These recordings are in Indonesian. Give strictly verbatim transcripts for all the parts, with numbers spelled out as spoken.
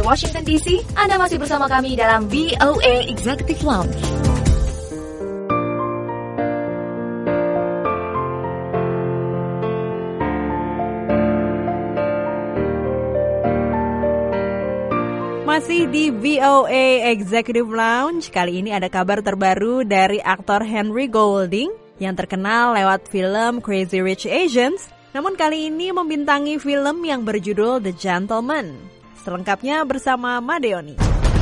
Washington D C. Anda masih bersama kami dalam V O A Executive Lounge. Masih di V O A Executive Lounge. Kali ini ada kabar terbaru dari aktor Henry Golding yang terkenal lewat film Crazy Rich Asians. Namun kali ini membintangi film yang berjudul The Gentleman. Selengkapnya bersama Madeoni.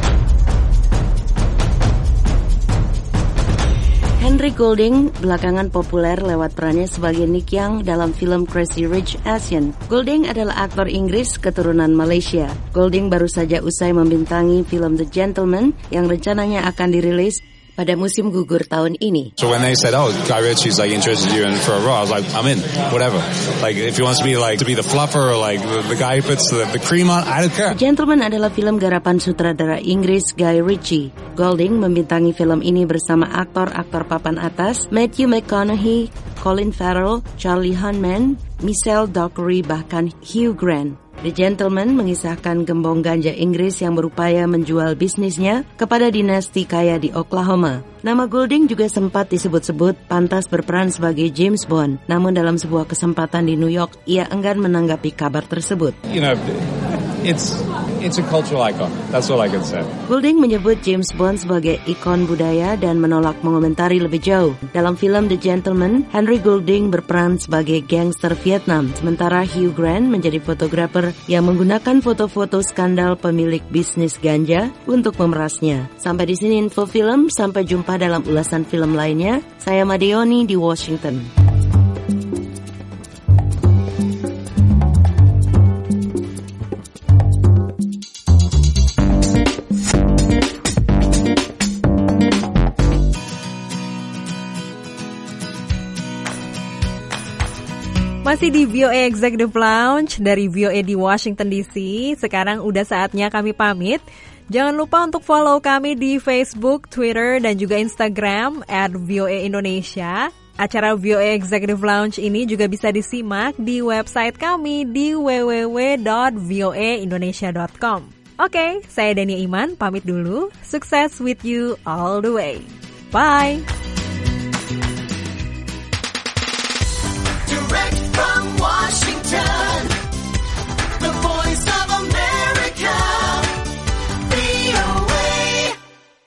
Henry Golding belakangan populer lewat perannya sebagai Nick Young dalam film Crazy Rich Asians. Golding adalah aktor Inggris keturunan Malaysia. Golding baru saja usai membintangi film The Gentleman yang rencananya akan dirilis pada musim gugur tahun ini. So when they said, "Oh, Guy Ritchie's like interested you in for a role," I was like, "I'm in, whatever." Like if he wants me like to be the fluffer or like the, the guy who puts the, the cream on, I don't care. The Gentleman adalah film garapan sutradara Inggris Guy Ritchie. Golding membintangi film ini bersama aktor-aktor papan atas Matthew McConaughey, Colin Farrell, Charlie Hunnam, Michelle Dockery, bahkan Hugh Grant. The Gentleman mengisahkan gembong ganja Inggris yang berupaya menjual bisnisnya kepada dinasti kaya di Oklahoma. Nama Golding juga sempat disebut-sebut pantas berperan sebagai James Bond. Namun dalam sebuah kesempatan di New York, ia enggan menanggapi kabar tersebut. You know, it's it's a cultural icon. That's all I can say. Golding menyebut James Bond sebagai ikon budaya dan menolak mengomentari lebih jauh. Dalam film The Gentleman, Henry Golding berperan sebagai gangster Vietnam, sementara Hugh Grant menjadi fotografer yang menggunakan foto-foto skandal pemilik bisnis ganja untuk memerasnya. Sampai di sini info film, sampai jumpa dalam ulasan film lainnya. Saya Madeoni di Washington. Masih di V O A Executive Lounge dari V O A di Washington D C. Sekarang udah saatnya kami pamit. Jangan lupa untuk follow kami di Facebook, Twitter, dan juga Instagram at V O A Indonesia. Acara V O A Executive Lounge ini juga bisa disimak di website kami di w w w dot v o a indonesia dot com. Oke, saya Dania Iman, pamit dulu. Sukses with you all the way. Bye!